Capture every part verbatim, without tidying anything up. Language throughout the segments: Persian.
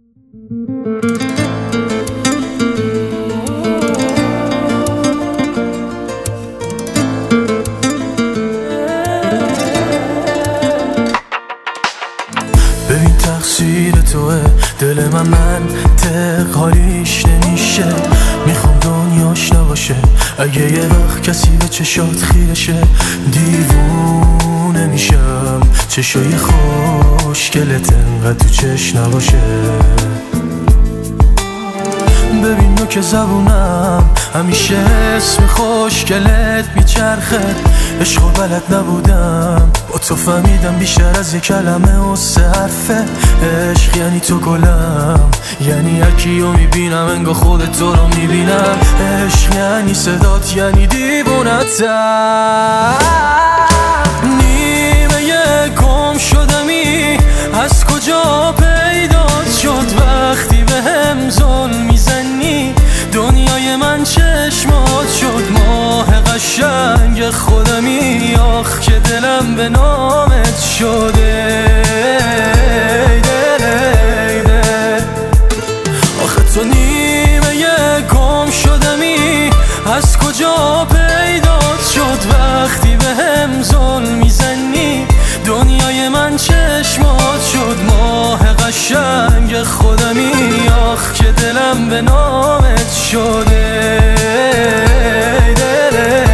ببین تقصیر توه، دل من منطق حالیش نمیشه. میخوام دنیاش نباشه اگه یه وقت کسی به چشات خیره شه. دیوونه میشم چشای خوشگلت انقدر تو چش نباشه. ببین نو که زبونم همیشه اسم خوشگلت میچرخه. عشق و بلد نبودم با تو فهمیدم بیشتر از یک کلمه و سه حرفه. عشق یعنی تو گلم، یعنی هرکیو میبینم انگار خودت تو رو میبینم. عشق یعنی صدات، یعنی دیوونتم. نیمه گم شدمی از کجا پیدات شد وقتی به هم ظلم میزنی. دنیای من چشمات شد ماه قشنگ خودمی. آخ که دلم به نامت شده دل دل. آخه تو نیمه گم شدمی از کجا پیدات شد وقتی به هم ظلم میزنی. دنیای من چشمات شد ماه قشنگ خودمی. آخ که دلم به نامت شده دل دل.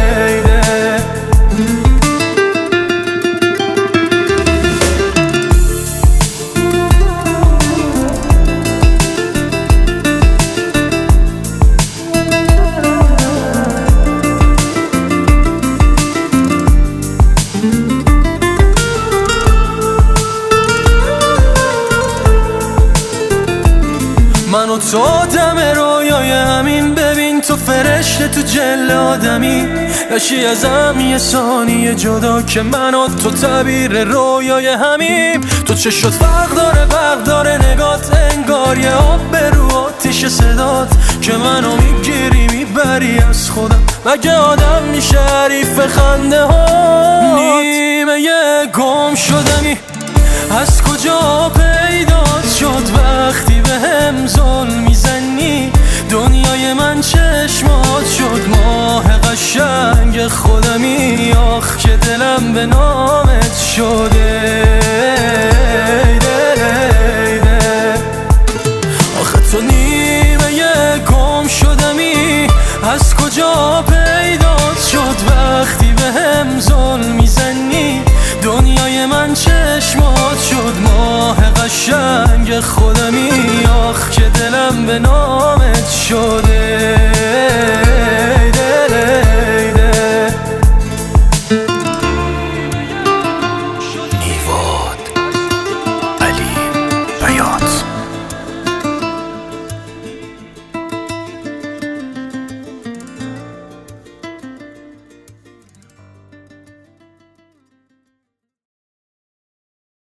من و تو آدم رویای همین. ببین تو فرشته تو جل آدمی. نشی ازم یه ثانیه جدا که من و تو تعبیر رویای همیم. تو چشات فرق داره برق داره نگات، انگار یه آب به رو آتیش صدات که منو میگیری میبری از خودم. مگه آدم میشه حریف خنده ها؟ نیمه گم شدمی از کجا پیدات شد وقتی به هم ظلم میزنی. دنیای من چشمات شد ماه قشنگ خودمی. آخ که دلم به نامت شده دل دل. آخه تو نیمه گم شدمی از کجا پیدات شد وقتی به هم ظلم میزنی. دنیای من چشمات شد ماه قشنگ خودمی. آخ که دلم به نامت شد